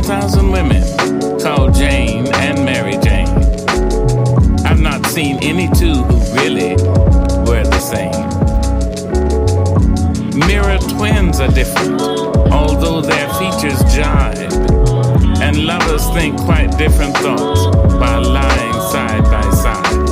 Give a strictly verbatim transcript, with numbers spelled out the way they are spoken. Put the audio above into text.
thousand women called Jane and Mary Jane. I've not seen any two who really were the same. Mirror twins are different, although their features jibe, and lovers think quite different thoughts by lying side by side.